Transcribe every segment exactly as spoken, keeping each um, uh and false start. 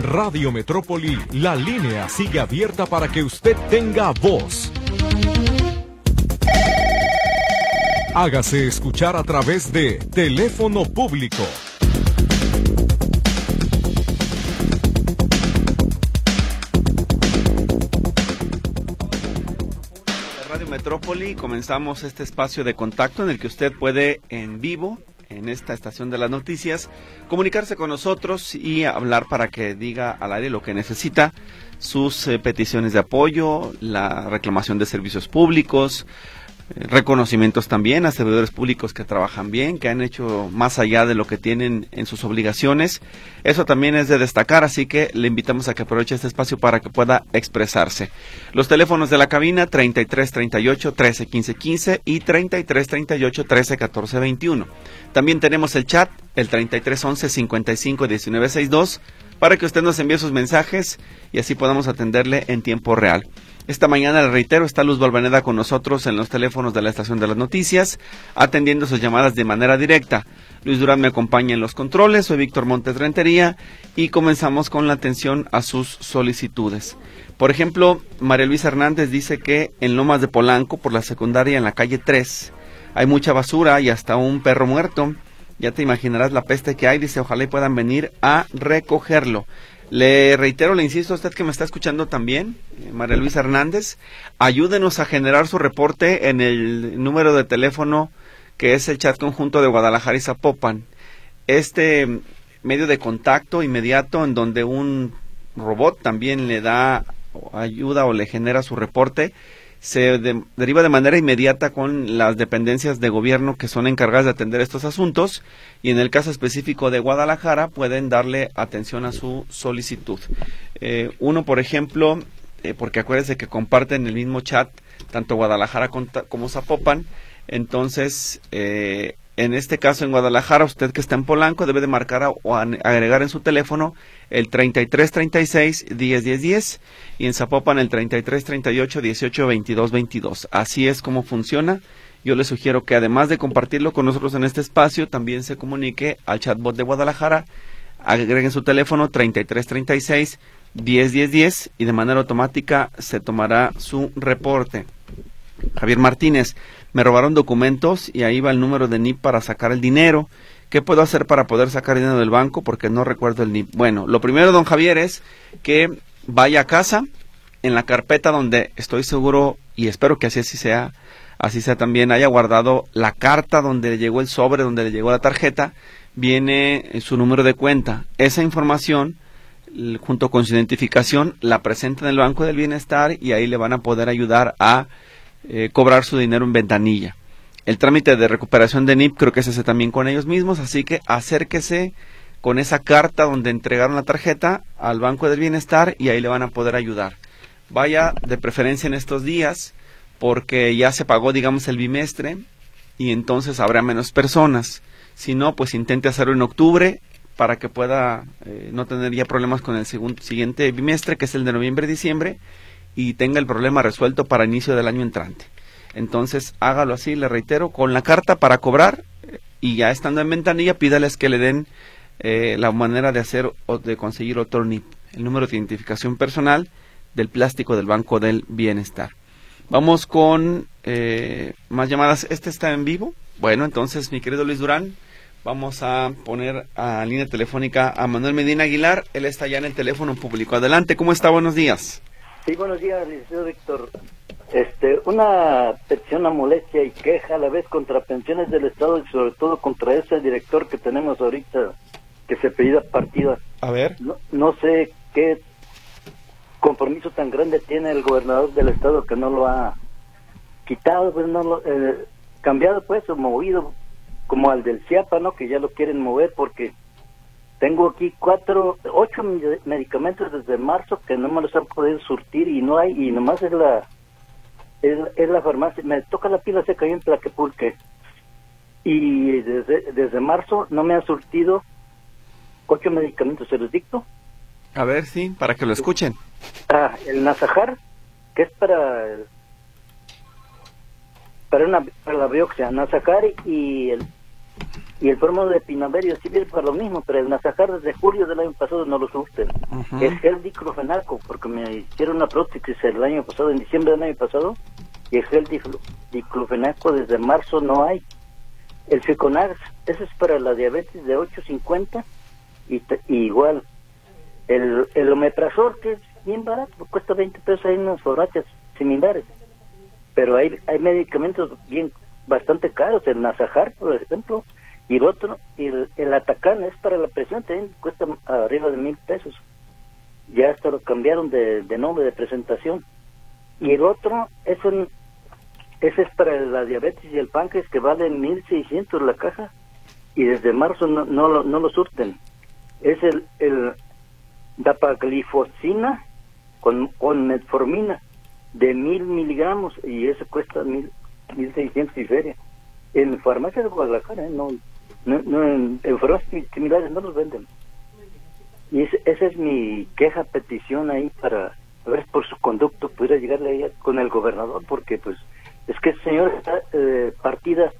Radio Metrópoli, la línea sigue abierta para que usted tenga voz. Hágase escuchar a través de teléfono público. Radio Metrópoli, comenzamos este espacio de contacto en el que usted puede en vivo, en esta estación de las noticias, comunicarse con nosotros y hablar para que diga al aire lo que necesita, sus eh, peticiones de apoyo, la reclamación de servicios públicos, eh, reconocimientos también a servidores públicos que trabajan bien, que han hecho más allá de lo que tienen en sus obligaciones. Eso también es de destacar, así que le invitamos a que aproveche este espacio para que pueda expresarse. Los teléfonos de la cabina treinta y tres treinta y ocho trece quince quince y treinta y tres treinta y ocho trece catorce veintiuno. También tenemos el chat, el treinta y tres once cincuenta y cinco diecinueve sesenta y dos, para que usted nos envíe sus mensajes y así podamos atenderle en tiempo real. Esta mañana, le reitero, está Luz Valvaneda con nosotros en los teléfonos de la estación de las noticias, atendiendo sus llamadas de manera directa. Luis Durán me acompaña en los controles, soy Víctor Montes Rentería y comenzamos con la atención a sus solicitudes. Por ejemplo, María Luisa Hernández dice que en Lomas de Polanco, por la secundaria en la calle tres, hay mucha basura y hasta un perro muerto. Ya te imaginarás la peste que hay, dice, ojalá y puedan venir a recogerlo. Le reitero, le insisto a usted que me está escuchando también, eh, María Luisa Hernández, ayúdenos a generar su reporte en el número de teléfono que es el chat conjunto de Guadalajara y Zapopan. Este medio de contacto inmediato en donde un robot también le da ayuda o le genera su reporte, se de, deriva de manera inmediata con las dependencias de gobierno que son encargadas de atender estos asuntos, y en el caso específico de Guadalajara pueden darle atención a su solicitud. Eh, uno, por ejemplo, eh, porque acuérdense que comparten el mismo chat tanto Guadalajara como Zapopan, entonces eh, en este caso en Guadalajara, usted que está en Polanco debe de marcar a, o a, agregar en su teléfono el treinta y tres treinta y seis diez diez diez y en Zapopan el treinta y tres treinta y ocho dieciocho veintidós veintidós. Así es como funciona. Yo le sugiero que además de compartirlo con nosotros en este espacio, también se comunique al chatbot de Guadalajara, agreguen su teléfono treinta y tres treinta y seis diez diez diez y de manera automática se tomará su reporte. Javier Martínez, me robaron documentos y ahí va el número de N I P para sacar el dinero. ¿Qué puedo hacer para poder sacar dinero del banco? Porque no recuerdo el N I P. Bueno, lo primero, don Javier, es que vaya a casa, en la carpeta donde estoy seguro y espero que así, así sea, así sea también, haya guardado la carta donde le llegó el sobre, donde le llegó la tarjeta, viene su número de cuenta. Esa información, junto con su identificación, la presenta en el Banco del Bienestar y ahí le van a poder ayudar a Eh, cobrar su dinero en ventanilla. El trámite de recuperación de N I P creo que se hace también con ellos mismos, así que acérquese con esa carta donde entregaron la tarjeta al Banco del Bienestar y ahí le van a poder ayudar. Vaya de preferencia en estos días porque ya se pagó, digamos, el bimestre y entonces habrá menos personas. Si no, pues intente hacerlo en octubre para que pueda eh, no tener ya problemas con el segundo, siguiente bimestre, que es el de noviembre-diciembre, y tenga el problema resuelto para inicio del año entrante. Entonces hágalo así, le reitero, con la carta para cobrar y ya estando en ventanilla pídales que le den eh, la manera de hacer o de conseguir otro N I P, el número de identificación personal del plástico del Banco del Bienestar. Vamos con eh, más llamadas. ¿Este está en vivo? Bueno, entonces mi querido Luis Durán, vamos a poner a línea telefónica a Manuel Medina Aguilar. Él está ya en el teléfono público. Adelante, ¿cómo está? Buenos días. Sí, buenos días, licenciado Víctor. Este, una petición a molestia y queja a la vez contra pensiones del Estado y sobre todo contra ese director que tenemos ahorita que se apellida Partida. A ver. No, no sé qué compromiso tan grande tiene el gobernador del Estado que no lo ha quitado, pues no lo, eh, cambiado pues o movido como al del CIAPA, ¿no? Que ya lo quieren mover porque tengo aquí cuatro, ocho medicamentos desde marzo que no me los han podido surtir y no hay, y nomás es la es, es la farmacia, me toca la pila seca y en Tlaquepulque y desde, desde marzo no me han surtido ocho medicamentos, ¿se los dicto? A ver, sí, para que lo escuchen. Ah, el Nasajar, que es para el, para una para la biopsia, Nasajar y el Y el promo de Pinaverio sirve para lo mismo, pero el Nasajar desde julio del año pasado no lo surten. Uh-huh. Es gel diclofenaco, porque me hicieron una prótesis el año pasado, en diciembre del año pasado, y el gel diclofenaco desde marzo no hay. El Ficonax, ese es para la diabetes de ocho cincuenta, y, y igual. El, el omeprazol, que es bien barato, cuesta veinte pesos, hay unas farmacias similares. Pero hay, hay medicamentos bien bastante caros, el Nasajar, por ejemplo, y el otro, el, el Atacán, es para la presión, también cuesta arriba de mil pesos. Ya hasta lo cambiaron de, de nombre, de presentación. Y el otro, es un, ese es para la diabetes y el páncreas, que vale mil seiscientos la caja, y desde marzo no, no, lo, no lo surten. Es el, el dapaglifosina con, con metformina, de mil miligramos, y eso cuesta mil, mil seiscientos y feria. En farmacias de Guadalajara, ¿eh? no, no, no en, en farmacias similares no los venden. Y ese, esa es mi queja, petición ahí, para a ver por su conducto pudiera llegarle ahí con el gobernador, porque pues es que el señor está eh, partida,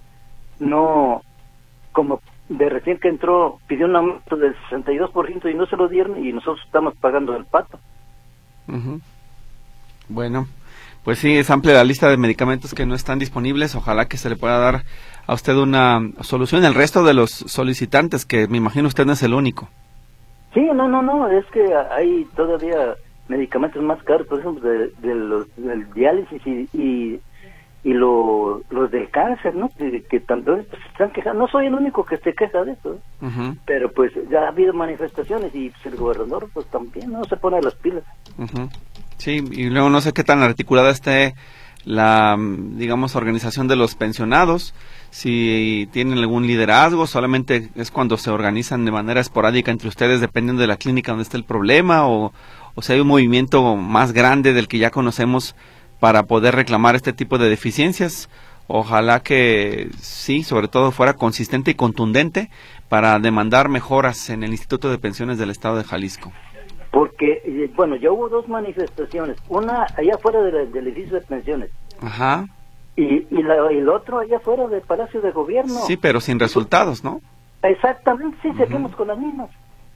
no, como de recién que entró, pidió un aumento del sesenta y dos por ciento y no se lo dieron, y nosotros estamos pagando el pato. Uh-huh. Bueno, pues sí, es amplia la lista de medicamentos que no están disponibles. Ojalá que se le pueda dar a usted una solución. El resto de los solicitantes, que me imagino usted no es el único. Sí, no, no, no, es que hay todavía medicamentos más caros, por ejemplo, de, de los, del diálisis y, y, y lo, los del cáncer, ¿no? Que, que también pues, se están quejando. No soy el único que se queja de eso, ¿eh? Uh-huh. Pero pues ya ha habido manifestaciones y pues, el gobernador pues también no se pone las pilas. Uh-huh. Sí, y luego no sé qué tan articulada esté la, digamos, organización de los pensionados, si tienen algún liderazgo, solamente es cuando se organizan de manera esporádica entre ustedes, dependiendo de la clínica donde esté el problema, o, o si hay un movimiento más grande del que ya conocemos para poder reclamar este tipo de deficiencias. Ojalá que sí, sobre todo fuera consistente y contundente para demandar mejoras en el Instituto de Pensiones del Estado de Jalisco. Porque, bueno, ya hubo dos manifestaciones, una allá afuera de la, del edificio de pensiones. Ajá. Y, y, la, y el otro allá afuera del Palacio de Gobierno. Sí, pero sin resultados, ¿no? Exactamente, sí, seguimos uh-huh. con las mismas.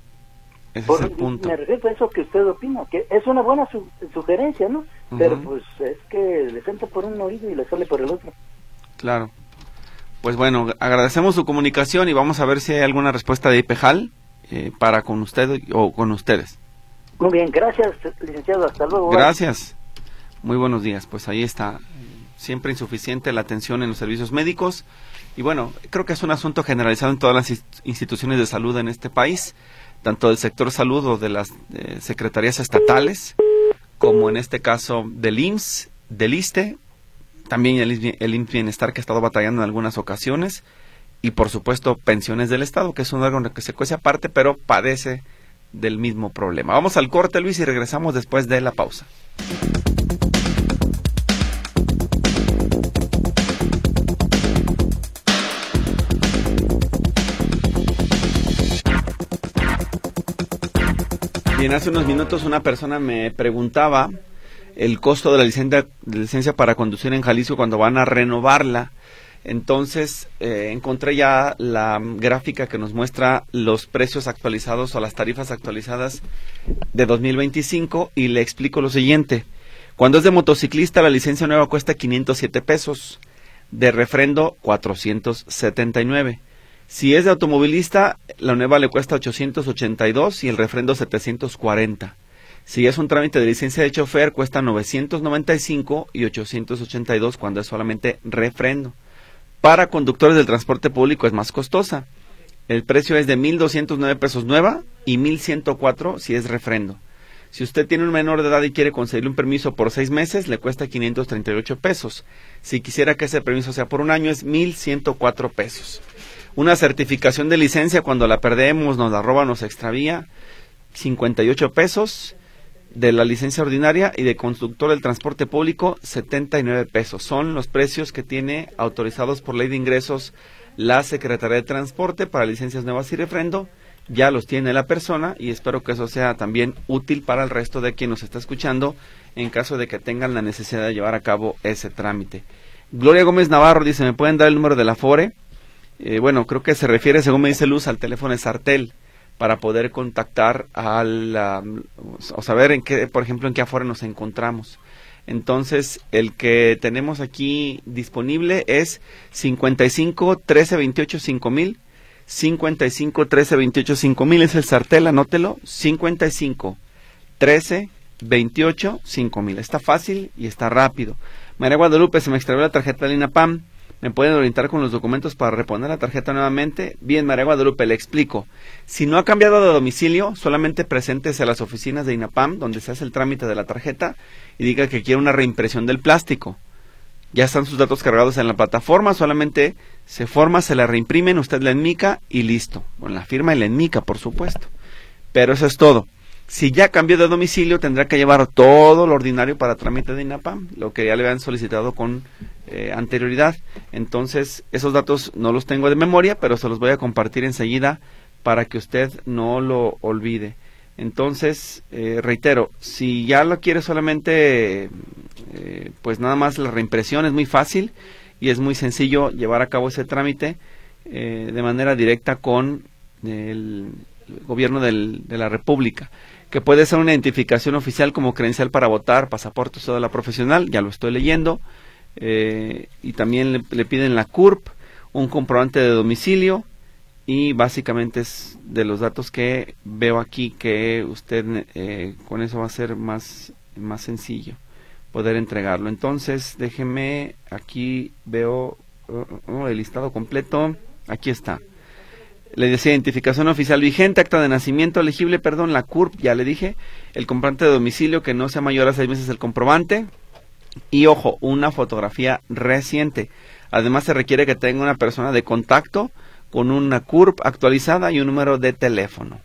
Ese Por, es el punto. Me refiero a eso que usted opina, que es una buena su, sugerencia, ¿no? Uh-huh. Pero pues es que le entra por un oído y le sale por el otro. Claro. Pues bueno, agradecemos su comunicación y vamos a ver si hay alguna respuesta de IPEJAL eh, para con usted o con ustedes. Muy bien, gracias, licenciado, hasta luego. Gracias, muy buenos días. Pues ahí está, siempre insuficiente la atención en los servicios médicos, y bueno, creo que es un asunto generalizado en todas las instituciones de salud en este país, tanto del sector salud o de las eh, secretarías estatales, como en este caso del I M S S, del ISSSTE, también el, el I M S S Bienestar, que ha estado batallando en algunas ocasiones, y por supuesto Pensiones del Estado, que es un órgano que se cuece aparte, pero padece del mismo problema. Vamos al corte, Luis, y regresamos después de la pausa. Bien, hace unos minutos una persona me preguntaba el costo de la licencia, de licencia para conducir en Jalisco cuando van a renovarla. Entonces, eh, encontré ya la gráfica que nos muestra los precios actualizados o las tarifas actualizadas de dos mil veinticinco, y le explico lo siguiente. Cuando es de motociclista, la licencia nueva cuesta quinientos siete pesos, de refrendo cuatrocientos setenta y nueve. Si es de automovilista, la nueva le cuesta ochocientos ochenta y dos y el refrendo setecientos cuarenta. Si es un trámite de licencia de chofer, cuesta novecientos noventa y cinco y ochocientos ochenta y dos cuando es solamente refrendo. Para conductores del transporte público es más costosa. El precio es de mil doscientos nueve pesos nueva y mil ciento cuatro si es refrendo. Si usted tiene un menor de edad y quiere conseguirle un permiso por seis meses, le cuesta quinientos treinta y ocho pesos. Si quisiera que ese permiso sea por un año, es mil ciento cuatro pesos. Una certificación de licencia, cuando la perdemos, nos la roba, nos extravía, cincuenta y ocho pesos. De la licencia ordinaria y de conductor del transporte público, setenta y nueve pesos. Son los precios que tiene autorizados por ley de ingresos la Secretaría de Transporte para licencias nuevas y refrendo. Ya los tiene la persona, y espero que eso sea también útil para el resto de quien nos está escuchando en caso de que tengan la necesidad de llevar a cabo ese trámite. Gloria Gómez Navarro dice, ¿me pueden dar el número de la Afore? Eh, bueno, creo que se refiere, según me dice Luz, al teléfono de Sartel, para poder contactar al, um, o saber en qué, por ejemplo, en qué aforo nos encontramos. Entonces, el que tenemos aquí disponible es cincuenta y cinco, trece, veintiocho, cinco mil, cincuenta y cinco, trece, veintiocho, cinco mil, es el Sartel, anótelo, cincuenta y cinco, trece, veintiocho, cinco mil. Está fácil y está rápido. María Guadalupe, se me extravió la tarjeta del INAPAM. ¿Me pueden orientar con los documentos para reponer la tarjeta nuevamente? Bien, María Guadalupe, le explico. Si no ha cambiado de domicilio, solamente preséntese a las oficinas de INAPAM, donde se hace el trámite de la tarjeta, y diga que quiere una reimpresión del plástico. Ya están sus datos cargados en la plataforma, solamente se forma, se la reimprimen, usted la enmica y listo. Con la firma y la enmica, por supuesto. Pero eso es todo. Si ya cambió de domicilio, tendrá que llevar todo lo ordinario para trámite de INAPAM, lo que ya le habían solicitado con eh, anterioridad. Entonces, esos datos no los tengo de memoria, pero se los voy a compartir enseguida para que usted no lo olvide. Entonces, eh, reitero, si ya lo quiere solamente, eh, pues nada más la reimpresión, es muy fácil y es muy sencillo llevar a cabo ese trámite eh, de manera directa con el gobierno del, de la República, que puede ser una identificación oficial como credencial para votar, pasaporte o cédula profesional, ya lo estoy leyendo, eh, y también le, le piden la C U R P, un comprobante de domicilio, y básicamente es de los datos que veo aquí que usted eh, con eso va a ser más, más sencillo poder entregarlo. Entonces, déjeme, aquí veo uh, uh, el listado completo, aquí está. Le decía, identificación oficial vigente, acta de nacimiento elegible, perdón, la C U R P, ya le dije, el comprobante de domicilio que no sea mayor a seis meses el comprobante, y ojo, una fotografía reciente. Además se requiere que tenga una persona de contacto con una C U R P actualizada y un número de teléfono.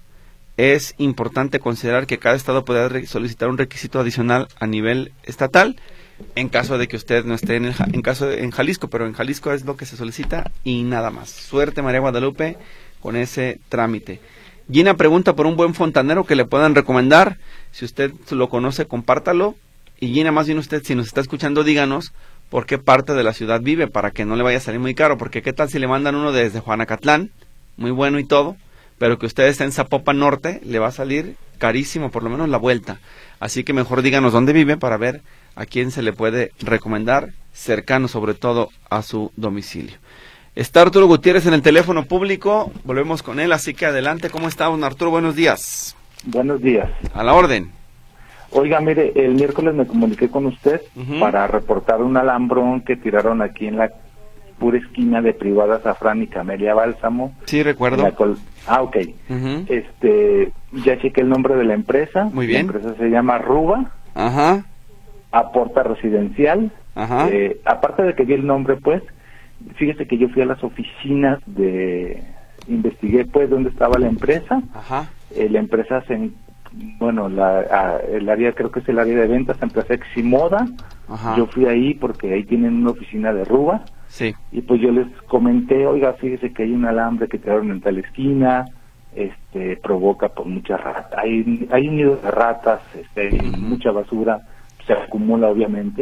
Es importante considerar que cada estado puede solicitar un requisito adicional a nivel estatal, en caso de que usted no esté en, el, en caso de, en Jalisco, pero en Jalisco es lo que se solicita y nada más. Suerte, María Guadalupe, con ese trámite. Gina pregunta por un buen fontanero que le puedan recomendar. Si usted lo conoce, compártalo. Y Gina, más bien usted, si nos está escuchando, díganos por qué parte de la ciudad vive, para que no le vaya a salir muy caro, porque qué tal si le mandan uno desde Juanacatlán, muy bueno y todo, pero que usted esté en Zapopan Norte, le va a salir carísimo, por lo menos la vuelta. Así que mejor díganos dónde vive para ver a quién se le puede recomendar, cercano sobre todo a su domicilio. Está Arturo Gutiérrez en el teléfono público, volvemos con él, así que adelante. ¿Cómo está, don Arturo? Buenos días. Buenos días. A la orden. Oiga, mire, el miércoles me comuniqué con usted uh-huh. para reportar un alambrón que tiraron aquí en la pura esquina de Privada Azafrán y Camelia Bálsamo. Sí, recuerdo. Col... Ah, ok. Uh-huh. Este, ya chequé el nombre de la empresa. Muy bien. La empresa se llama Ruba. Ajá. Aporta Residencial. Ajá. Eh, aparte de que di el nombre, pues, fíjese que yo fui a las oficinas de... Investigué, pues, dónde estaba la empresa. Ajá. Eh, la empresa se... Bueno, la, a, el área, creo que es el área de ventas, empresa Eximoda. Ajá. Yo fui ahí porque ahí tienen una oficina de Ruba. Sí. Y pues yo les comenté, oiga, fíjese que hay un alambre que tiraron en tal esquina, este, provoca por muchas ratas, hay, hay un nido de ratas, este, hay uh-huh. mucha basura, se acumula obviamente.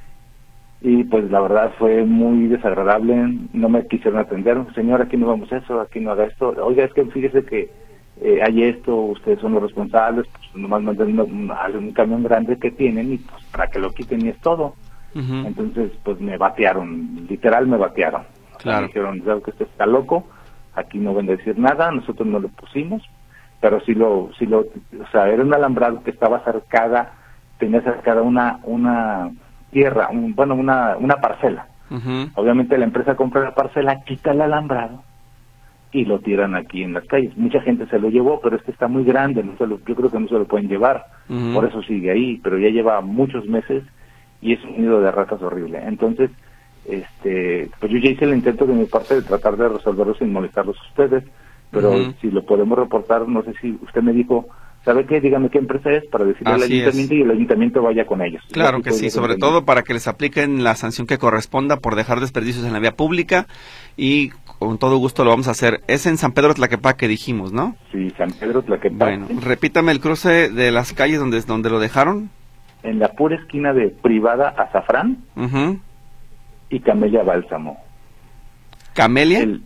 Y pues la verdad fue muy desagradable, no me quisieron atender, señor, aquí no vamos a eso, aquí no haga esto, oiga, es que fíjese que eh, hay esto, ustedes son los responsables, pues nomás mandan un, un camión grande que tienen y pues para que lo quiten y es todo. Uh-huh. Entonces pues me batearon, literal me batearon. Claro. Me dijeron, ¿sabes que usted está loco? Aquí no van a decir nada, nosotros no lo pusimos, pero sí lo, sí lo, o sea, era un alambrado que estaba cercada, tenía cercada una, una tierra, un, bueno, una, una parcela. Uh-huh. Obviamente la empresa compra la parcela, quita el alambrado y lo tiran aquí en las calles. Mucha gente se lo llevó, pero este está muy grande, no se lo, yo creo que no se lo pueden llevar, uh-huh. por eso sigue ahí, pero ya lleva muchos meses y es un nido de ratas horrible. Entonces, este, pues yo ya hice el intento de mi parte de tratar de resolverlo sin molestarlos a ustedes, pero uh-huh. si lo podemos reportar, no sé si usted me dijo, ¿sabe qué? Dígame qué empresa es para decirle Así al ayuntamiento es. Y el ayuntamiento vaya con ellos. Claro que sí, sobre todo para que les apliquen la sanción que corresponda por dejar desperdicios en la vía pública y con todo gusto lo vamos a hacer. Es en San Pedro Tlaquepaque, dijimos, ¿no? Sí, San Pedro Tlaquepaque. Bueno, repítame el cruce de las calles donde, donde lo dejaron. En la pura esquina de Privada Azafrán uh-huh. y Camelia Bálsamo. ¿Camelia? El,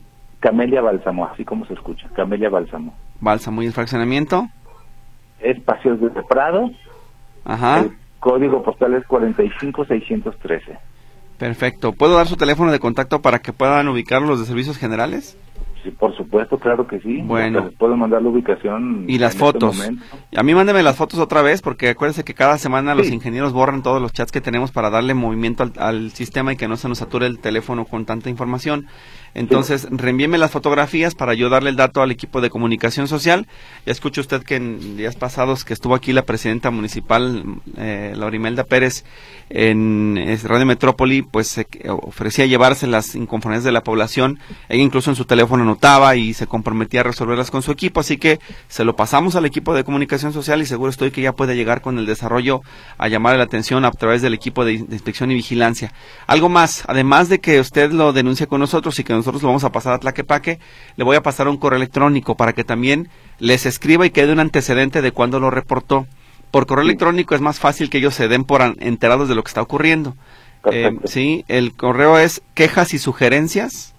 Camelia Bálsamo, así como se escucha, Camelia Bálsamo. Bálsamo, ¿y el fraccionamiento? Es Paseos de Prado. Ajá. El código postal es cuarenta y cinco seiscientos trece. Perfecto. ¿Puedo dar su teléfono de contacto para que puedan ubicar los de servicios generales? Sí, por supuesto, claro que sí. Bueno. Les puedo mandar la ubicación. Y las en fotos. Este momento. A mí mándeme las fotos otra vez, porque acuérdense que cada semana Sí. los ingenieros borran todos los chats que tenemos para darle movimiento al, al sistema y que no se nos sature el teléfono con tanta información. Entonces, sí. reenvíeme las fotografías para yo darle el dato al equipo de comunicación social. Ya escucho usted que en días pasados que estuvo aquí la presidenta municipal, eh, Laurimelda Pérez, en es, Radio Metrópoli, pues se eh, ofrecía llevarse las inconformidades de la población. Ella incluso en su teléfono anotaba y se comprometía a resolverlas con su equipo, así que se lo pasamos al equipo de comunicación social y seguro estoy que ya puede llegar con el desarrollo a llamar la atención a través del equipo de, de inspección y vigilancia. Algo más, además de que usted lo denuncie con nosotros y que nosotros lo vamos a pasar a Tlaquepaque, le voy a pasar un correo electrónico para que también les escriba y quede un antecedente de cuándo lo reportó. Por correo electrónico es más fácil que ellos se den por enterados de lo que está ocurriendo. Eh, sí, el correo es quejas y sugerencias.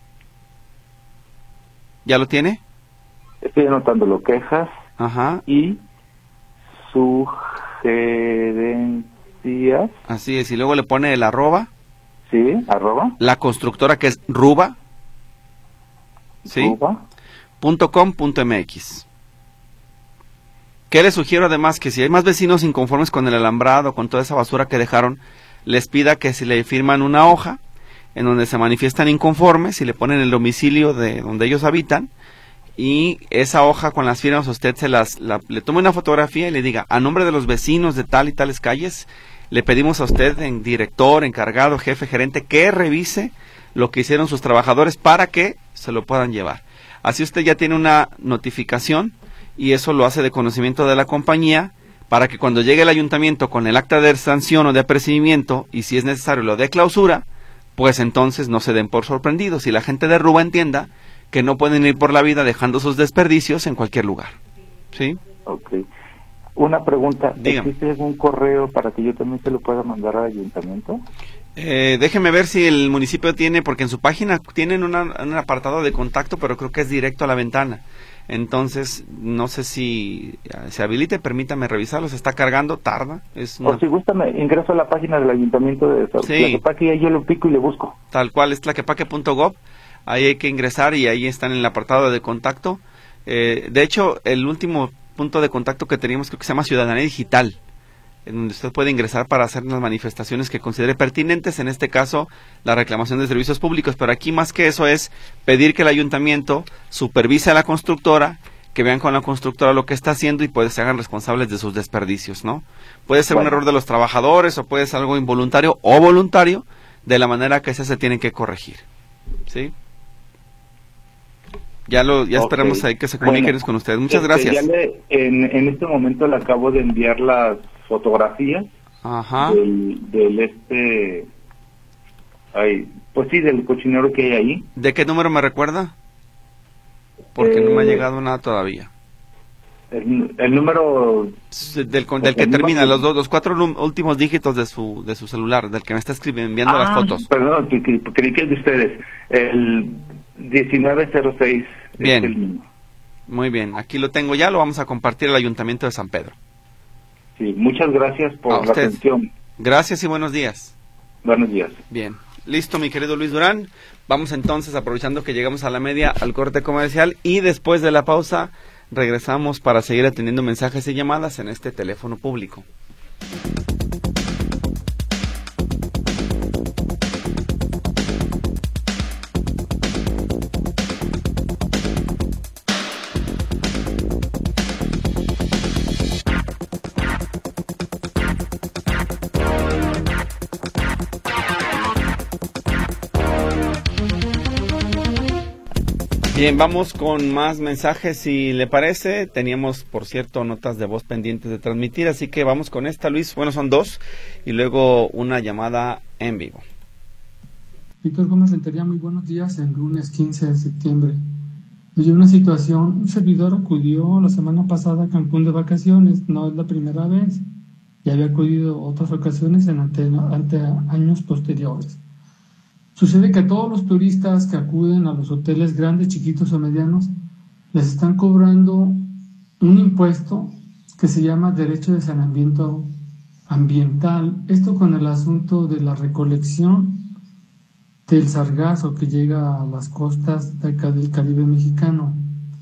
¿Ya lo tiene? Estoy anotándolo, quejas Ajá. y sugerencias. Así es, y luego le pone el arroba. Sí, arroba. La constructora que es ruba. Sí. Ruba. Punto com punto mx. ¿Qué les sugiero además? Que si hay más vecinos inconformes con el alambrado, con toda esa basura que dejaron, les pida que si le firman una hoja en donde se manifiestan inconformes y le ponen el domicilio de donde ellos habitan, y esa hoja con las firmas usted se las la, le tome una fotografía y le diga: a nombre de los vecinos de tal y tales calles, le pedimos a usted, en director, encargado, jefe, gerente, que revise lo que hicieron sus trabajadores para que se lo puedan llevar. Así usted ya tiene una notificación y eso lo hace de conocimiento de la compañía, para que cuando llegue el ayuntamiento con el acta de sanción o de apercibimiento, y si es necesario lo de clausura, pues entonces no se den por sorprendidos y la gente de Ruba entienda que no pueden ir por la vida dejando sus desperdicios en cualquier lugar. ¿Sí? Ok. Una pregunta, Dígame. ¿existe algún correo para que yo también se lo pueda mandar al ayuntamiento? Eh, déjeme ver si el municipio tiene, porque en su página tienen una, un apartado de contacto, pero creo que es directo a la ventana. Entonces, no sé si se habilite, permítame revisarlo, se está cargando, tarda. Es una... O si gusta, me ingreso a la página del ayuntamiento de Tlaquepaque y ahí yo lo pico y le busco. Tal cual, es tlaquepaque punto gob, ahí hay que ingresar y ahí están en el apartado de contacto. Eh, de hecho, el último punto de contacto que teníamos creo que se llama Ciudadanía Digital, en donde usted puede ingresar para hacer las manifestaciones que considere pertinentes, en este caso la reclamación de servicios públicos, pero aquí más que eso es pedir que el ayuntamiento supervise a la constructora, que vean con la constructora lo que está haciendo y pues se hagan responsables de sus desperdicios, ¿no? Puede ser bueno. un error de los trabajadores o puede ser algo involuntario o voluntario, de la manera que se se tienen que corregir, ¿sí? Ya lo ya okay. esperamos ahí que se comuniquen bueno, con ustedes. Muchas este, gracias. Ya le, en, en este momento le acabo de enviar las fotografías Ajá. del, del este ay, pues sí, del cochinero que hay ahí. ¿De qué número me recuerda? Porque eh, no me ha llegado nada todavía. El, el número del, del que termina los dos, los cuatro últimos dígitos de su de su celular, del que me está escribiendo, enviando ah, las fotos. Perdón, creí que, que es de ustedes. El diecinueve cero seis. Bien. Es el... Muy bien, aquí lo tengo ya, lo vamos a compartir al Ayuntamiento de San Pedro. Sí, muchas gracias por a la usted. atención. Gracias y buenos días. Buenos días. Bien, listo mi querido Luis Durán. Vamos entonces, aprovechando que llegamos a la media, al corte comercial y después de la pausa regresamos para seguir atendiendo mensajes y llamadas en este teléfono público. Bien, vamos con más mensajes, si le parece. Teníamos, por cierto, notas de voz pendientes de transmitir, así que vamos con esta, Luis. Bueno, son dos, y luego una llamada en vivo. Víctor Gómez Rentería, muy buenos días. El lunes quince de septiembre me dio una situación. Un servidor acudió la semana pasada a Cancún de vacaciones, no es la primera vez, y había acudido otras ocasiones en ante, ante años posteriores. Sucede que a todos los turistas que acuden a los hoteles grandes, chiquitos o medianos, les están cobrando un impuesto que se llama derecho de saneamiento ambiental. Esto con el asunto de la recolección del sargazo que llega a las costas de acá del Caribe mexicano.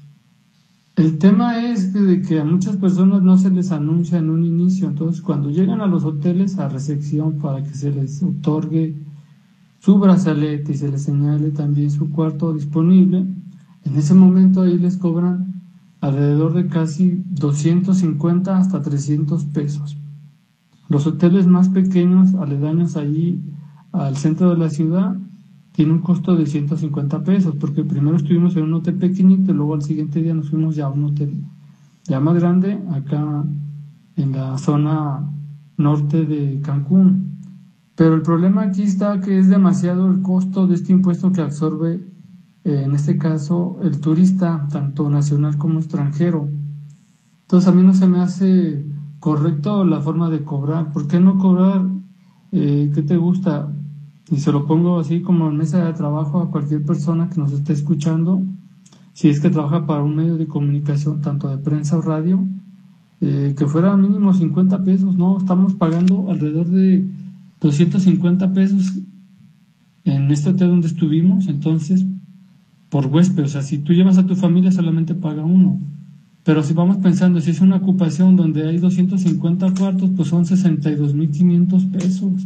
El tema es de que a muchas personas no se les anuncia en un inicio, entonces cuando llegan a los hoteles a recepción para que se les otorgue su brazalete y se les señale también su cuarto disponible, en ese momento ahí les cobran alrededor de casi doscientos cincuenta hasta trescientos pesos. Los hoteles más pequeños, aledaños allí al centro de la ciudad, tiene un costo de ciento cincuenta pesos, porque primero estuvimos en un hotel pequeñito y luego al siguiente día nos fuimos ya a un hotel ya más grande, acá en la zona norte de Cancún. Pero el problema aquí está que es demasiado el costo de este impuesto que absorbe, eh, en este caso, el turista, tanto nacional como extranjero. Entonces a mí no se me hace correcto la forma de cobrar. ¿Por qué no cobrar? Eh, ¿Qué te gusta? Y se lo pongo así como en mesa de trabajo a cualquier persona que nos esté escuchando, si es que trabaja para un medio de comunicación, tanto de prensa o radio, eh, que fuera mínimo cincuenta pesos, no, estamos pagando alrededor de doscientos cincuenta pesos en este hotel donde estuvimos, entonces, por huésped, o sea, si tú llevas a tu familia solamente paga uno, pero si vamos pensando, si es una ocupación donde hay doscientos cincuenta cuartos, pues son sesenta y dos mil quinientos pesos.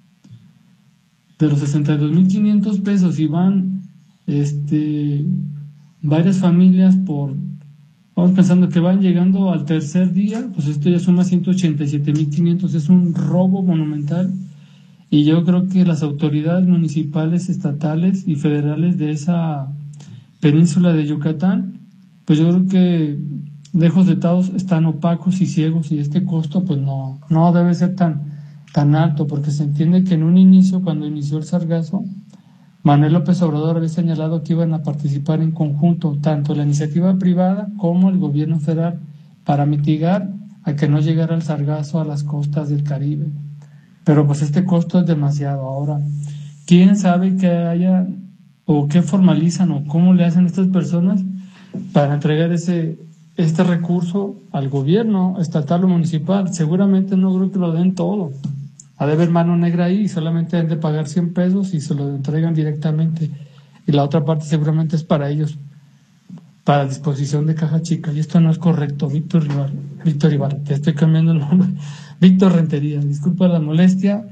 De los sesenta y dos mil quinientos pesos y van este, varias familias por, vamos pensando que van llegando al tercer día, pues esto ya suma ciento ochenta y siete mil quinientos, es un robo monumental y yo creo que las autoridades municipales, estatales y federales de esa península de Yucatán, pues yo creo que lejos de todos están opacos y ciegos y este costo pues no, no debe ser tan tan alto, porque se entiende que en un inicio, cuando inició el sargazo, Manuel López Obrador había señalado que iban a participar en conjunto tanto la iniciativa privada como el gobierno federal para mitigar a que no llegara el sargazo a las costas del Caribe. Pero pues este costo es demasiado. Ahora, ¿quién sabe qué haya o qué formalizan o cómo le hacen estas personas para entregar ese este recurso al gobierno estatal o municipal? Seguramente no creo que lo den todo. Ha de haber mano negra ahí y solamente han de pagar cien pesos y se lo entregan directamente. Y la otra parte seguramente es para ellos, para disposición de caja chica. Y esto no es correcto, Víctor Ibarra. Víctor Ibarra, te estoy cambiando el nombre. Víctor Rentería, disculpa la molestia.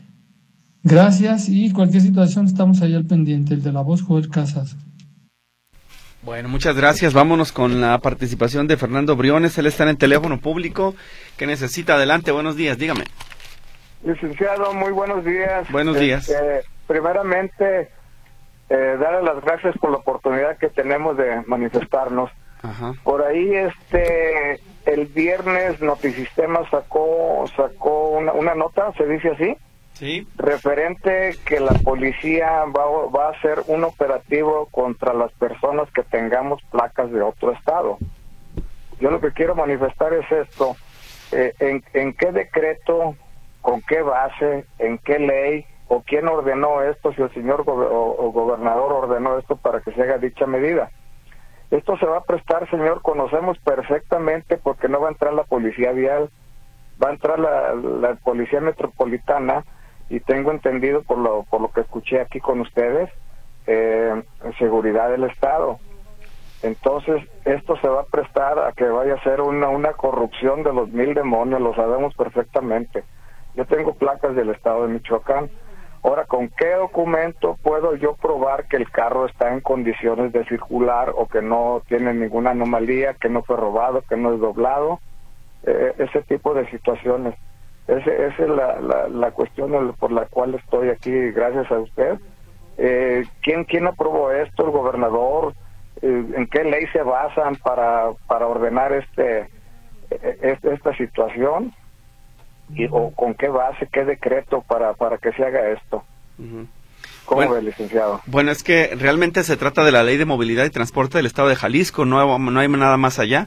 Gracias y cualquier situación estamos ahí al pendiente. El de la voz, Joel Casas. Bueno, muchas gracias. Vámonos con la participación de Fernando Briones. Él está en el teléfono público. ¿Qué necesita? Adelante, buenos días, dígame. Licenciado, muy buenos días. Buenos días. Este, primeramente, eh, darle las gracias por la oportunidad que tenemos de manifestarnos. Ajá. Por ahí, este, el viernes Notisistema sacó sacó una, una nota, se dice así, sí, referente que la policía va, va a hacer un operativo contra las personas que tengamos placas de otro estado. Yo lo que quiero manifestar es esto, eh, en, en qué decreto, con qué base, en qué ley, o quién ordenó esto, si el señor go o, o gobernador ordenó esto para que se haga dicha medida. Esto se va a prestar, señor, conocemos perfectamente, porque no va a entrar la policía vial, va a entrar la, la policía metropolitana, y tengo entendido por lo por lo que escuché aquí con ustedes, eh, seguridad del estado. Entonces esto se va a prestar a que vaya a ser una una corrupción de los mil demonios, lo sabemos perfectamente. Yo tengo placas del estado de Michoacán. Ahora, ¿con qué documento puedo yo probar que el carro está en condiciones de circular o que no tiene ninguna anomalía, que no fue robado, que no es doblado? Eh, ese tipo de situaciones. Ese, esa es la, la, la cuestión por la cual estoy aquí, gracias a usted. Eh, ¿quién, ¿Quién aprobó esto? ¿El gobernador? Eh, ¿En qué ley se basan para, para ordenar este, este esta situación? Y, ¿O con qué base, qué decreto para, para que se haga esto? Uh-huh. ¿Cómo bueno, ve, licenciado? Bueno, es que realmente se trata de la Ley de Movilidad y Transporte del Estado de Jalisco, no, no hay nada más allá.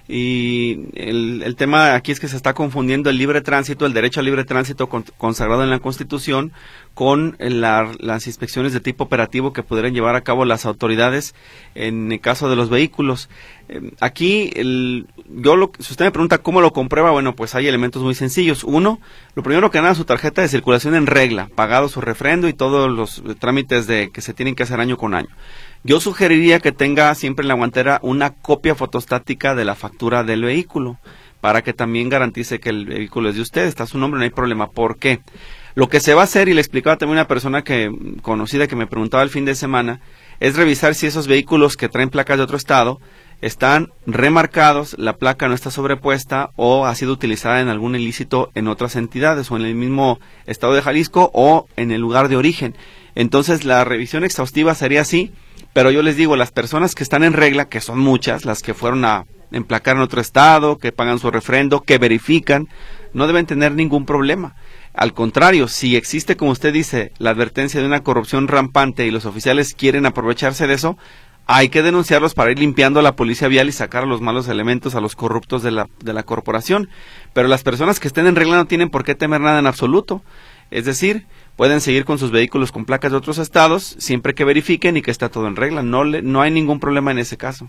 Y el, el tema aquí es que se está confundiendo el libre tránsito, el derecho al libre tránsito con, consagrado en la Constitución, con la, las inspecciones de tipo operativo que pudieran llevar a cabo las autoridades en el caso de los vehículos. Eh, aquí, el, yo lo, si usted me pregunta cómo lo comprueba, bueno, pues hay elementos muy sencillos. Uno, lo primero que nada, su tarjeta de circulación en regla, pagado su refrendo y todos los trámites de que se tienen que hacer año con año. Yo sugeriría que tenga siempre en la guantera una copia fotostática de la factura del vehículo, para que también garantice que el vehículo es de usted, está su nombre, no hay problema. ¿Por qué? Lo que se va a hacer, y le explicaba también una persona que conocida que me preguntaba el fin de semana, es revisar si esos vehículos que traen placas de otro estado están remarcados, la placa no está sobrepuesta o ha sido utilizada en algún ilícito en otras entidades o en el mismo estado de Jalisco o en el lugar de origen. Entonces la revisión exhaustiva sería así, pero yo les digo, las personas que están en regla, que son muchas, las que fueron a emplacar en otro estado, que pagan su refrendo, que verifican, no deben tener ningún problema. Al contrario, si existe, como usted dice, la advertencia de una corrupción rampante y los oficiales quieren aprovecharse de eso, hay que denunciarlos para ir limpiando a la policía vial y sacar a los malos elementos, a los corruptos de la, de la corporación. Pero las personas que estén en regla no tienen por qué temer nada en absoluto. Es decir, pueden seguir con sus vehículos con placas de otros estados, siempre que verifiquen y que está todo en regla. No, le, no hay ningún problema en ese caso.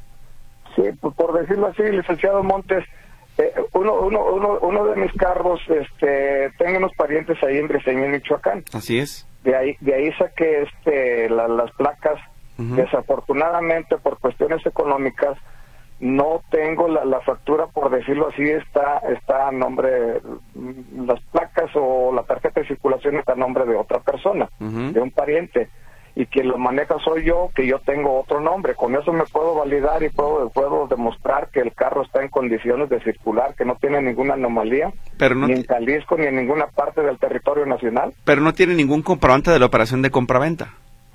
Sí, pues por decirlo así, licenciado Montes, eh, uno, uno, uno, uno de mis carros, este, tengo unos parientes ahí en Briceño, Michoacán. Así es. De ahí, de ahí saqué este, la, las placas. Uh-huh. Desafortunadamente, por cuestiones económicas, no tengo la, la factura, por decirlo así, está está a nombre, las placas o la tarjeta de circulación está a nombre de otra persona, uh-huh. de un pariente, y quien lo maneja soy yo, que yo tengo otro nombre. Con eso me puedo validar y puedo puedo demostrar que el carro está en condiciones de circular, que no tiene ninguna anomalía, pero no ni en Jalisco ni en ninguna parte del territorio nacional. Pero no tiene ningún comprobante de la operación de compraventa.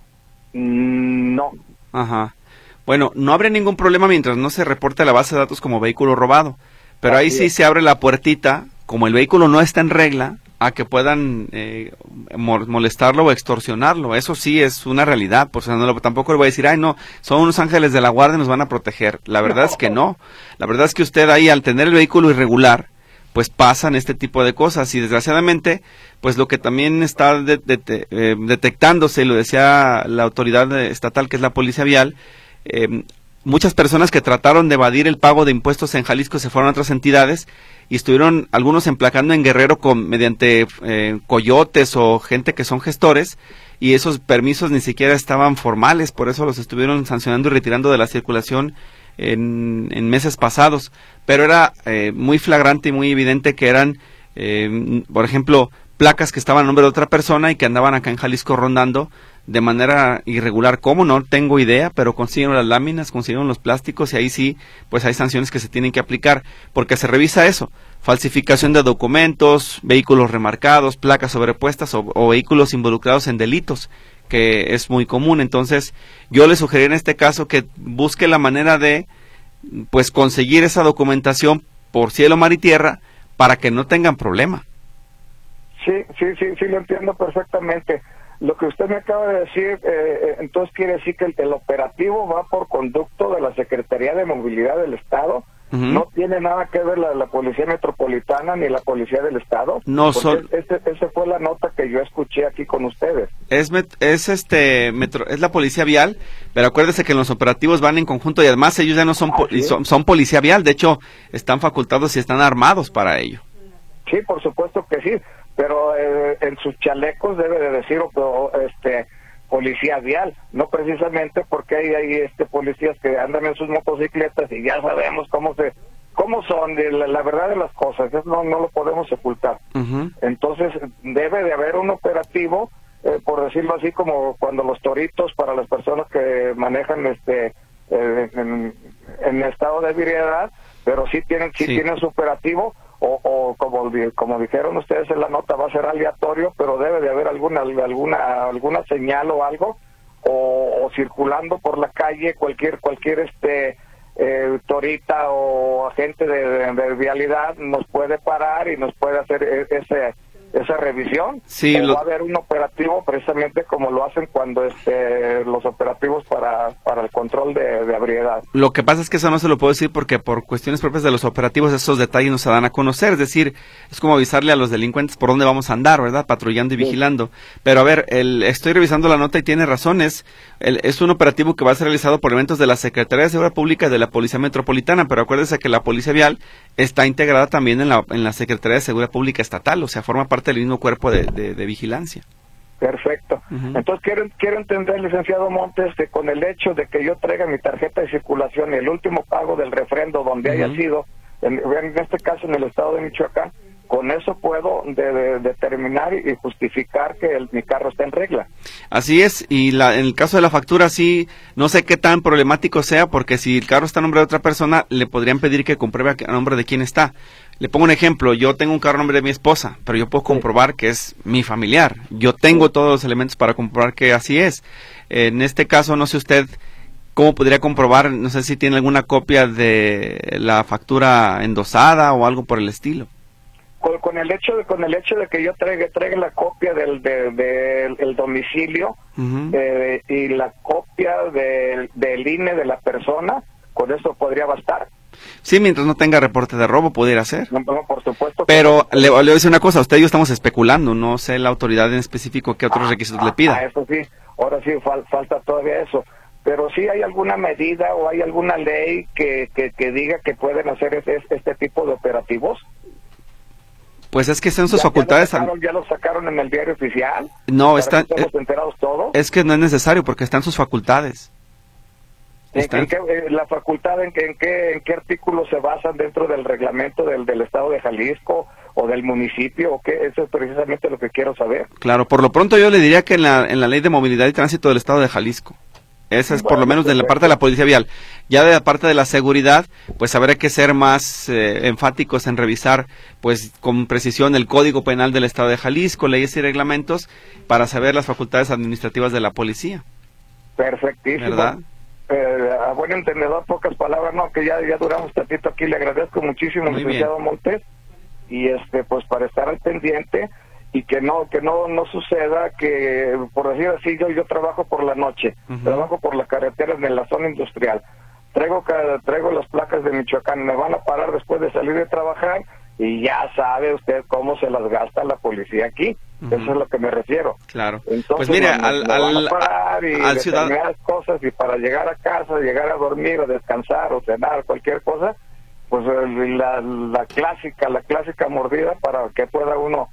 No. Ajá. Bueno, no habrá ningún problema mientras no se reporte a la base de datos como vehículo robado. Pero ahí sí se abre la puertita, como el vehículo no está en regla, a que puedan eh, molestarlo o extorsionarlo. Eso sí es una realidad. Por eso no lo, tampoco le voy a decir, ay no, son unos ángeles de la guardia y nos van a proteger. La verdad no. es que no. La verdad es que usted ahí, al tener el vehículo irregular, pues pasan este tipo de cosas y desgraciadamente pues lo que también está de, de, de, eh, detectándose, lo decía la autoridad estatal que es la Policía Vial, eh, muchas personas que trataron de evadir el pago de impuestos en Jalisco se fueron a otras entidades y estuvieron algunos emplacando en Guerrero con mediante eh, coyotes o gente que son gestores, y esos permisos ni siquiera estaban formales, por eso los estuvieron sancionando y retirando de la circulación En, en meses pasados, pero era eh, muy flagrante y muy evidente que eran, eh, por ejemplo, placas que estaban a nombre de otra persona y que andaban acá en Jalisco rondando de manera irregular. ¿Cómo? No tengo idea, pero consiguieron las láminas, consiguieron los plásticos y ahí sí, pues hay sanciones que se tienen que aplicar, porque se revisa eso, falsificación de documentos, vehículos remarcados, placas sobrepuestas o, o vehículos involucrados en delitos, que es muy común. Entonces yo le sugeriría en este caso que busque la manera de pues conseguir esa documentación por cielo, mar y tierra para que no tengan problema. Sí, sí, sí, sí, lo entiendo perfectamente. Lo que usted me acaba de decir, eh, entonces quiere decir que el, el operativo va por conducto de la Secretaría de Movilidad del Estado. Uh-huh. No tiene nada que ver la, la Policía Metropolitana ni la Policía del Estado. No, son... esa ese fue la nota que yo escuché aquí con ustedes. Es met, es este metro, es la Policía Vial, pero acuérdese que los operativos van en conjunto y además ellos ya no son, po ¿sí? son, son Policía Vial, de hecho están facultados y están armados para ello. Sí, por supuesto que sí, pero eh, en sus chalecos debe de decir o, este Policía Vial, no precisamente porque hay, hay este policías que andan en sus motocicletas y ya sabemos cómo se cómo son, la, la verdad de las cosas, eso no, no lo podemos ocultar. Uh-huh. Entonces debe de haber un operativo, eh, por decirlo así, como cuando los toritos para las personas que manejan este eh, en, en estado de ebriedad, pero sí tienen sí, sí. tienen su operativo. O, o como como dijeron ustedes en la nota, va a ser aleatorio, pero debe de haber alguna alguna alguna señal o algo, o, o circulando por la calle cualquier cualquier este eh, torita o agente de, de, de vialidad nos puede parar y nos puede hacer ese esa revisión, sí, o lo... va a haber un operativo precisamente como lo hacen cuando este los operativos para para el control de, de ebriedad. Lo que pasa es que eso no se lo puedo decir porque por cuestiones propias de los operativos esos detalles no se dan a conocer, es decir, es como avisarle a los delincuentes por dónde vamos a andar, ¿verdad? Patrullando y sí. vigilando. Pero a ver, el, estoy revisando la nota y tiene razones, el, es un operativo que va a ser realizado por elementos de la Secretaría de Seguridad Pública y de la Policía Metropolitana, pero acuérdese que la Policía Vial está integrada también en la, en la Secretaría de Seguridad Pública Estatal, o sea, forma parte del mismo cuerpo de, de, de vigilancia. Perfecto. Uh-huh. Entonces quiero quiero entender, licenciado Montes, que con el hecho de que yo traiga mi tarjeta de circulación y el último pago del refrendo donde uh-huh. haya sido, en, en este caso en el estado de Michoacán, con eso puedo de, de, determinar y justificar que el, mi carro está en regla. Así es, y la, en el caso de la factura sí, no sé qué tan problemático sea, porque si el carro está a nombre de otra persona, le podrían pedir que compruebe a nombre de quién está. Le pongo un ejemplo, yo tengo un carro a nombre de mi esposa, pero yo puedo comprobar sí. que es mi familiar. Yo tengo sí. todos los elementos para comprobar que así es. En este caso, no sé usted cómo podría comprobar, no sé si tiene alguna copia de la factura endosada o algo por el estilo. Con, con el hecho de con el hecho de que yo traiga traiga la copia del de, de, el domicilio uh-huh. eh, y la copia del, del I N E de la persona, con eso podría bastar. Sí, mientras no tenga reporte de robo, pudiera ser. No, no, por supuesto. Pero le, le voy a decir una cosa, usted y yo estamos especulando, no sé la autoridad en específico qué otros ah, requisitos ah, le pida. Ah, eso sí, ahora sí fal, falta todavía eso. Pero sí hay alguna medida o hay alguna ley que, que, que diga que pueden hacer este, este tipo de operativos. Pues es que están sus ¿Ya, facultades. Ya lo, sacaron, ¿Ya lo sacaron en el diario oficial? No, están. ¿Estamos enterados todos? Es que no es necesario porque están sus facultades. ¿En, en qué, ¿La facultad en qué, en, qué, en qué artículos se basan dentro del reglamento del, del Estado de Jalisco o del municipio? ¿O qué? Eso es precisamente lo que quiero saber. Claro, por lo pronto yo le diría que en la, en la Ley de Movilidad y Tránsito del Estado de Jalisco. Esa es bueno, por lo menos de la parte de la Policía Vial. Ya de la parte de la seguridad, pues habrá que ser más eh, enfáticos en revisar pues con precisión el Código Penal del Estado de Jalisco, leyes y reglamentos, para saber las facultades administrativas de la policía. Perfectísimo. ¿Verdad? Eh, a buen entendedor, pocas palabras, no, que ya, ya duramos tantito aquí. Le agradezco muchísimo, Muy licenciado bien. Montes, y este pues para estar al pendiente y que no que no no suceda que, por decir así, yo yo trabajo por la noche, uh-huh. trabajo por las carreteras de la zona industrial, traigo traigo las placas de Michoacán, me van a parar después de salir de trabajar y ya sabe usted cómo se las gasta la policía aquí. Uh-huh. Eso es a lo que me refiero. Claro. Entonces, pues mire, me, al, me al, van a parar y al ciudadano, cosas, y para llegar a casa, llegar a dormir o descansar o cenar, cualquier cosa, pues la, la clásica, la clásica mordida para que pueda uno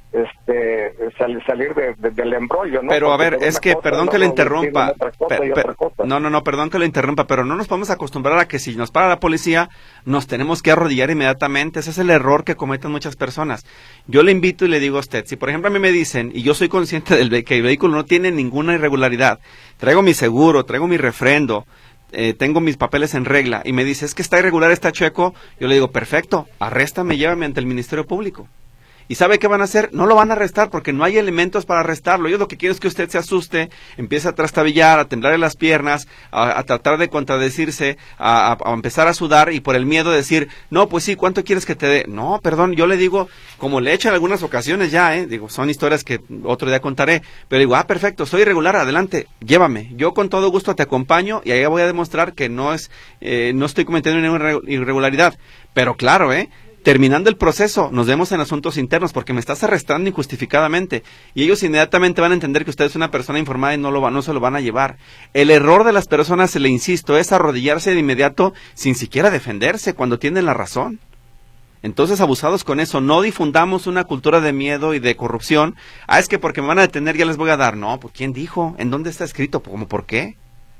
este sal, salir de, de, del embrollo, ¿no? Pero Porque a ver, es que, cosa, perdón no, que le no, interrumpa, cosa per, per, no, no, no, perdón que le interrumpa, pero no nos podemos acostumbrar a que si nos para la policía, nos tenemos que arrodillar inmediatamente. Ese es el error que cometen muchas personas. Yo le invito y le digo a usted, si por ejemplo a mí me dicen, y yo soy consciente del que el vehículo no tiene ninguna irregularidad, traigo mi seguro, traigo mi refrendo, eh, tengo mis papeles en regla, y me dice, es que está irregular, está chueco, yo le digo, perfecto, arréstame, llévame ante el Ministerio Público. ¿Y sabe qué van a hacer? No lo van a arrestar porque no hay elementos para arrestarlo. Yo lo que quiero es que usted se asuste, empiece a trastabillar, a temblarle las piernas, a, a tratar de contradecirse, a, a, a empezar a sudar y por el miedo decir, no, pues sí, ¿cuánto quieres que te dé? No, perdón, yo le digo, como le he hecho en algunas ocasiones ya, ¿eh? Digo, son historias que otro día contaré, pero digo, ah, perfecto, soy irregular, adelante, llévame. Yo con todo gusto te acompaño y ahí voy a demostrar que no es, eh, no estoy cometiendo ninguna irregularidad. Pero claro, ¿eh? Terminando el proceso, nos vemos en asuntos internos porque me estás arrestando injustificadamente y ellos inmediatamente van a entender que usted es una persona informada y no lo va, no se lo van a llevar. El error de las personas, le insisto, es arrodillarse de inmediato sin siquiera defenderse cuando tienen la razón. Entonces, abusados con eso, no difundamos una cultura de miedo y de corrupción. Ah, es que porque me van a detener ya les voy a dar. No, pues ¿quién dijo? ¿En dónde está escrito? ¿Cómo por qué?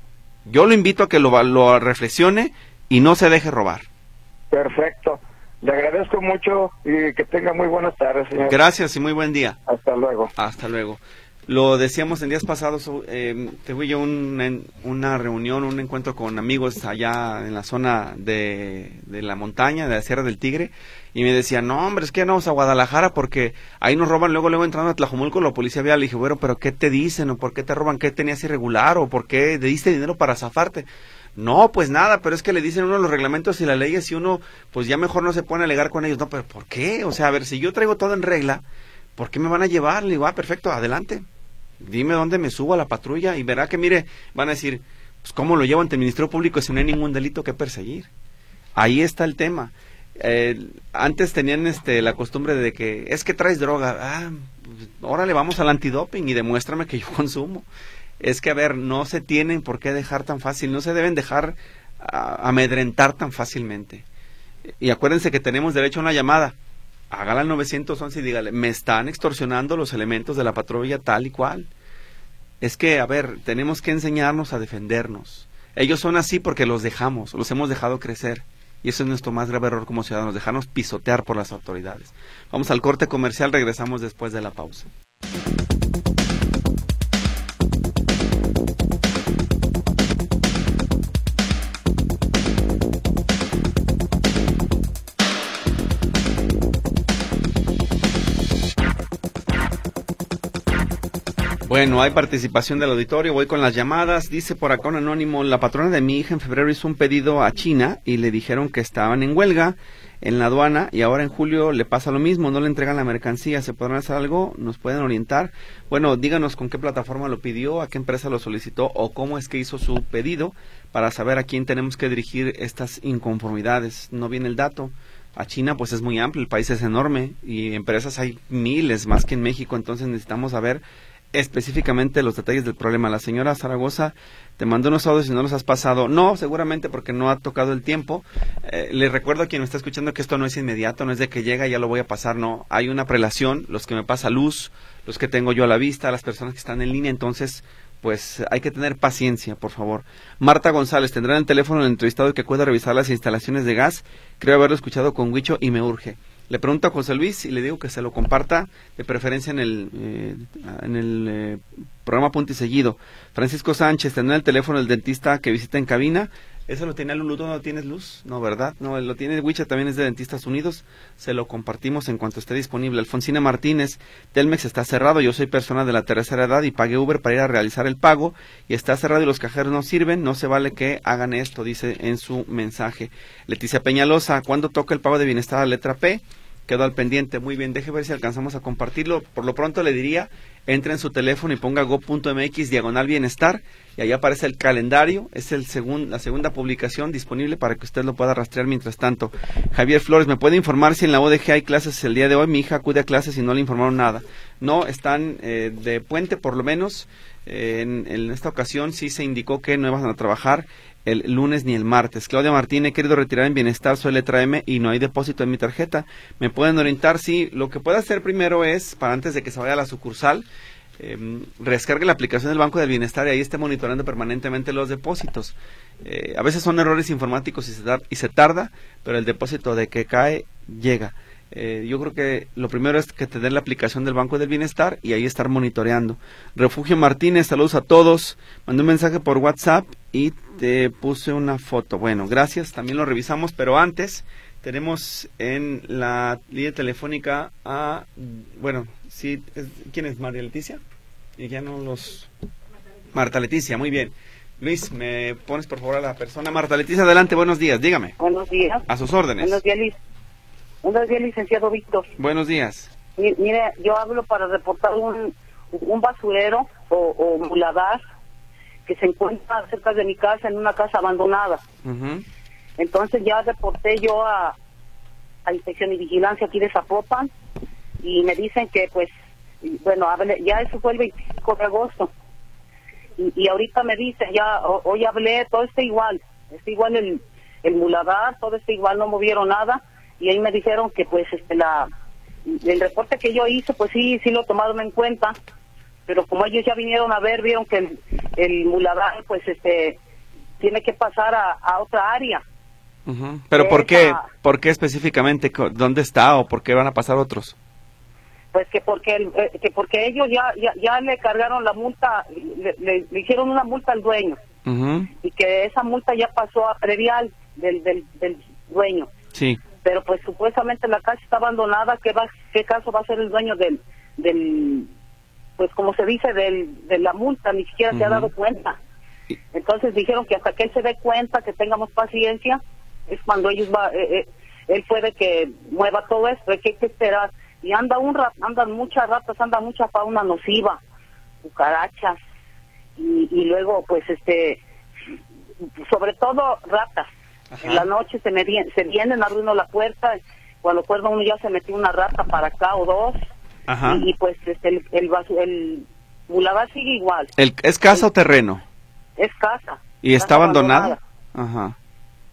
Yo lo invito a que lo, lo reflexione y no se deje robar. Perfecto. Le agradezco mucho y que tenga muy buenas tardes, señor. Gracias y muy buen día. Hasta luego. Hasta luego. Lo decíamos en días pasados, eh, tuve yo un, una reunión, un encuentro con amigos allá en la zona de, de la montaña, de la Sierra del Tigre, y me decían, no hombre, es que ya no vamos a Guadalajara porque ahí nos roban, luego luego entrando a Tlajomulco la policía vial. Le dije, bueno, pero ¿qué te dicen? ¿O por qué te roban? ¿Qué tenías irregular? ¿O por qué te diste dinero para zafarte? No, pues nada, pero es que le dicen uno los reglamentos y las leyes y uno, pues ya mejor no se pone a alegar con ellos. No, pero ¿por qué? O sea, a ver, si yo traigo todo en regla, ¿por qué me van a llevar? Le digo, ah, perfecto, adelante. Dime dónde me subo a la patrulla y verá que, mire, van a decir, pues, ¿cómo lo llevo ante el Ministerio Público si no hay ningún delito que perseguir? Ahí está el tema. Eh, antes tenían este la costumbre de que, es que traes droga. Ah, pues, órale, vamos al antidoping y demuéstrame que yo consumo. Es que, a ver, no se tienen por qué dejar tan fácil, no se deben dejar a, amedrentar tan fácilmente. Y acuérdense que tenemos derecho a una llamada. Hágala al nueve once y dígale, me están extorsionando los elementos de la patrulla tal y cual. Es que, a ver, tenemos que enseñarnos a defendernos. Ellos son así porque los dejamos, los hemos dejado crecer. Y eso es nuestro más grave error como ciudadanos, dejarnos pisotear por las autoridades. Vamos al corte comercial, regresamos después de la pausa. Bueno, hay participación del auditorio, voy con las llamadas. Dice por acá un anónimo, la patrona de mi hija en febrero hizo un pedido a China y le dijeron que estaban en huelga en la aduana y ahora en julio le pasa lo mismo, no le entregan la mercancía. ¿Se podrán hacer algo? ¿Nos pueden orientar? Bueno, díganos con qué plataforma lo pidió, a qué empresa lo solicitó o cómo es que hizo su pedido para saber a quién tenemos que dirigir estas inconformidades. No viene el dato. A China pues es muy amplio, el país es enorme y empresas hay miles más que en México, entonces necesitamos saber específicamente los detalles del problema. La señora Zaragoza te mandó unos audios y no los has pasado. No, seguramente porque no ha tocado el tiempo. Eh, le recuerdo a quien me está escuchando que esto no es inmediato, no es de que llega y ya lo voy a pasar, no. Hay una prelación, los que me pasa luz, los que tengo yo a la vista, las personas que están en línea, entonces pues hay que tener paciencia, por favor. Marta González, tendrá el teléfono el entrevistado que pueda revisar las instalaciones de gas. Creo haberlo escuchado con Huicho y me urge. Le pregunto a José Luis y le digo que se lo comparta, de preferencia en el eh, en el eh, programa Punto y Seguido. Francisco Sánchez, ¿tendrá el teléfono del dentista que visita en cabina? ¿Eso lo tiene Lulu? ¿No tienes Luz? No, ¿verdad? No, lo tiene Huicha, también es de Dentistas Unidos. Se lo compartimos en cuanto esté disponible. Alfonsina Martínez, Telmex está cerrado, yo soy persona de la tercera edad y pagué Uber para ir a realizar el pago y está cerrado y los cajeros no sirven, no se vale que hagan esto, dice en su mensaje. Leticia Peñalosa, ¿cuándo toca el pago de bienestar a letra P? Quedó al pendiente, muy bien, deje ver si alcanzamos a compartirlo. Por lo pronto le diría, entre en su teléfono y ponga go punto mx diagonal bienestar y ahí aparece el calendario, es el segun, la segunda publicación disponible para que usted lo pueda rastrear mientras tanto. Javier Flores, ¿me puede informar si en la O D G hay clases el día de hoy? Mi hija acude a clases y no le informaron nada. No, están eh, de puente por lo menos, eh, en, en esta ocasión sí se indicó que no iban a trabajar el lunes ni el martes. Claudia Martín, he querido retirar en bienestar, soy letra M y no hay depósito en mi tarjeta. ¿Me pueden orientar? Sí, lo que puede hacer primero es, para antes de que se vaya a la sucursal, eh, descargue la aplicación del Banco del Bienestar y ahí esté monitoreando permanentemente los depósitos. Eh, a veces son errores informáticos y se, da, y se tarda, pero el depósito de que cae, llega. Eh, yo creo que lo primero es que tener la aplicación del Banco del Bienestar y ahí estar monitoreando. Refugio Martínez, saludos a todos. Mandé un mensaje por WhatsApp y te puse una foto. Bueno, gracias, también lo revisamos, pero antes tenemos en la línea telefónica a, bueno, sí, es, ¿quién es? María Leticia. Y ya no los... Marta Leticia, muy bien. Luis, ¿me pones por favor a la persona? Marta Leticia, adelante, buenos días, dígame. Buenos días. A sus órdenes. Buenos días, Luis. Buenos días, licenciado Víctor. Buenos días. Mire, yo hablo para reportar un, un basurero o, o muladar que se encuentra cerca de mi casa, en una casa abandonada. Uh-huh. Entonces ya reporté yo a, a Inspección y Vigilancia aquí de Zapopan y me dicen que pues, bueno, ya eso fue el veinticinco de agosto. Y, y ahorita me dicen, ya hoy hablé, todo está igual, está igual el, el muladar, todo está igual, no movieron nada. Y ahí me dijeron que pues este la el reporte que yo hice pues sí sí lo tomaron en cuenta, pero como ellos ya vinieron a ver, vieron que el, el muladar pues este tiene que pasar a, a otra área. Uh-huh. Pero ¿por qué? ¿Por qué específicamente? ¿Dónde está o por qué van a pasar otros? Pues que porque el, eh, que porque ellos ya, ya ya le cargaron la multa, le, le, le hicieron una multa al dueño. Uh-huh. Y que esa multa ya pasó a predial del, del, del dueño. Sí. Pero pues supuestamente la casa está abandonada, ¿qué va, qué caso va a ser el dueño del, del pues como se dice, del, de la multa? Ni siquiera uh-huh. se ha dado cuenta. Entonces dijeron que hasta que él se dé cuenta, que tengamos paciencia, es cuando ellos va, eh, eh, él puede que mueva todo esto, hay que, hay que esperar. y anda un rat, andan muchas ratas, anda mucha fauna nociva, cucarachas, y, y luego pues este, sobre todo ratas. Ajá. En la noche se, me, se vienen, abre uno la puerta, cuando acuerdo uno ya se metió una rata para acá o dos. Ajá. Y, y pues este, el, el, el, el muladar sigue igual. El, ¿Es casa el, o terreno? Es casa. ¿Y casa está abandonada? abandonada? Ajá.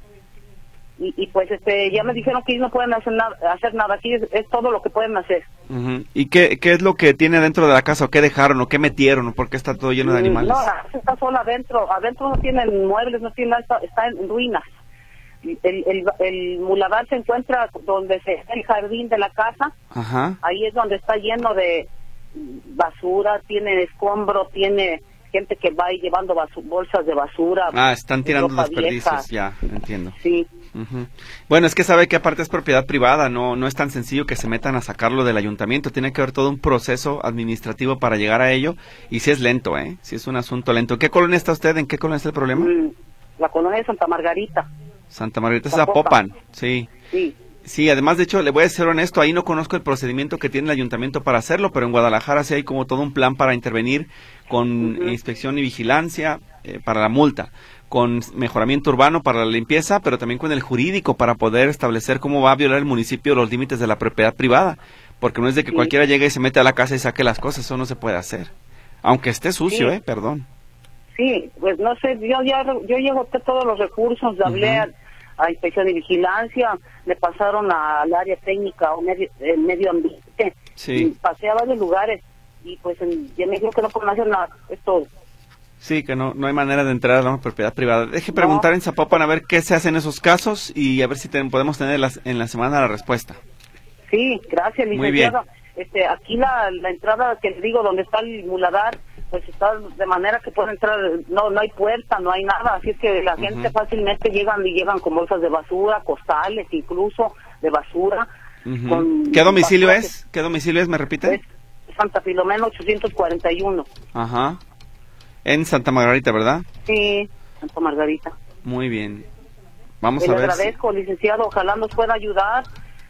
Y, y pues este ya me dijeron que ellos no pueden hacer nada, hacer nada. Aquí es, es todo lo que pueden hacer. Uh-huh. ¿Y qué, qué es lo que tiene dentro de la casa? ¿O qué dejaron? ¿O qué metieron? ¿O por qué está todo lleno de animales? No, está sola adentro. Adentro no tienen muebles, no tiene nada, está, está en ruinas. El, el, el muladar se encuentra donde se el jardín de la casa. Ajá. Ahí es donde está lleno de basura, tiene escombro, tiene gente que va ahí llevando basu- bolsas de basura. Ah, están tirando desperdicios, ya, entiendo. Sí. Uh-huh. Bueno, es que sabe que aparte es propiedad privada, no no es tan sencillo que se metan a sacarlo del ayuntamiento, tiene que haber todo un proceso administrativo para llegar a ello, y sí es lento, ¿eh? Sí es un asunto lento. ¿En qué colonia está usted? ¿En qué colonia está el problema? Mm, la colonia de Santa Margarita. Santa Margarita es Zapopan, sí. Sí. Sí, además, de hecho, le voy a ser honesto, ahí no conozco el procedimiento que tiene el ayuntamiento para hacerlo, pero en Guadalajara sí hay como todo un plan para intervenir con uh-huh. inspección y vigilancia eh, para la multa, con mejoramiento urbano para la limpieza, pero también con el jurídico para poder establecer cómo va a violar el municipio los límites de la propiedad privada, porque no es de que sí. cualquiera llegue y se mete a la casa y saque las cosas, eso no se puede hacer, aunque esté sucio, sí. eh, perdón. Sí, pues no sé, yo ya yo llevo todos los recursos, hablé uh-huh. a, a inspección y vigilancia, me pasaron al área técnica o medio, el medio ambiente, sí. pasé a varios lugares y pues en, ya me dijo que no pueden hacer nada, es todo. Sí, que no no hay manera de entrar a la propiedad privada. Deje preguntar no. en Zapopan a ver qué se hace en esos casos y a ver si ten, podemos tener las, en la semana la respuesta. Sí, gracias, licenciado. Este, aquí la, la entrada que le digo donde está el muladar, pues está de manera que puede entrar, no no hay puerta, no hay nada, así es que la uh-huh. gente fácilmente llegan y llegan con bolsas de basura, costales incluso de basura. Uh-huh. Con ¿Qué domicilio es? ¿Qué domicilio es? ¿Me repite? Es Santa Filomena ochocientos cuarenta y uno. Ajá. En Santa Margarita, ¿verdad? Sí, Santa Margarita. Muy bien. Vamos Le a ver. Le agradezco, si... licenciado, ojalá nos pueda ayudar.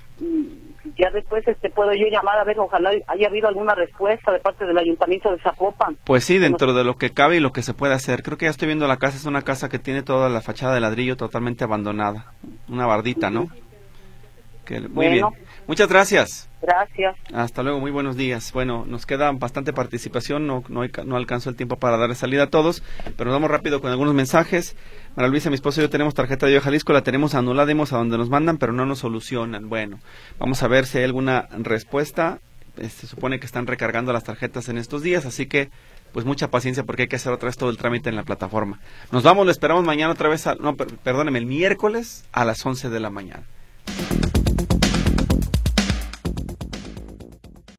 Ya después este puedo yo llamar a ver, ojalá haya habido alguna respuesta de parte del Ayuntamiento de Zapopan. Pues sí, dentro de lo que cabe y lo que se puede hacer. Creo que ya estoy viendo la casa, es una casa que tiene toda la fachada de ladrillo totalmente abandonada. Una bardita, ¿no? Que, muy bueno. bien. Muchas gracias. Gracias. Hasta luego, muy buenos días. Bueno, nos queda bastante participación, no, no, no alcanzó el tiempo para darle salida a todos, pero nos vamos rápido con algunos mensajes. María Luisa, mi esposo y yo tenemos tarjeta de Viva Jalisco, la tenemos anulada, dimos a donde nos mandan, pero no nos solucionan. Bueno, vamos a ver si hay alguna respuesta. Se supone que están recargando las tarjetas en estos días, así que pues mucha paciencia porque hay que hacer otra vez todo el trámite en la plataforma. Nos vamos, lo esperamos mañana otra vez, a, no, perdóneme, el miércoles a las once de la mañana.